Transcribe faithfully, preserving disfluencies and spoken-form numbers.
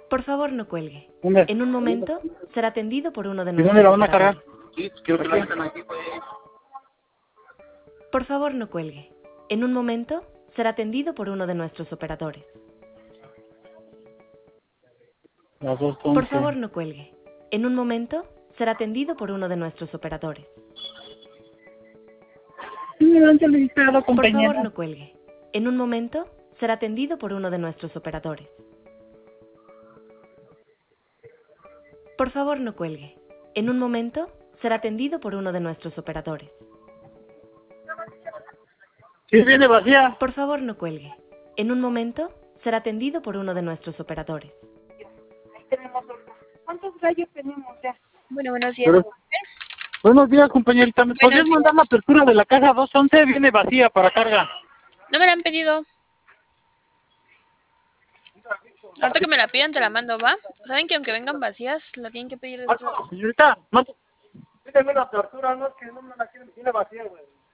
Por favor, no cuelgue. ¿Dónde? En un momento será atendido por uno de ¿Y nuestros dónde la van a cargar? operadores. Sí, quiero que la metan aquí, pues. Por favor, no cuelgue. En un momento será atendido por uno de nuestros operadores. Las dos Por once. favor, no cuelgue. En un momento será atendido por uno de nuestros operadores. Sí, adelante, le diste a la Por compañera. favor, no cuelgue. En un momento será atendido por uno de nuestros operadores. Por favor, no cuelgue. En un momento será atendido por uno de nuestros operadores. Sí, viene vacía. Por favor, no cuelgue. En un momento será atendido por uno de nuestros operadores. Ahí tenemos otro. ¿Cuántos gallos tenemos ya? Bueno, buenos días. Pero- Buenos días, compañerita. ¿Me Buenos podrías días. mandar la apertura de la caja dos once? Viene vacía para carga. No me la han pedido. Ahorita que me la pidan te la mando, ¿va? Saben que aunque vengan vacías, la tienen que pedir de otro. Señorita, manda- pídeme la apertura, no es que no me la quieren, viene vacía, güey.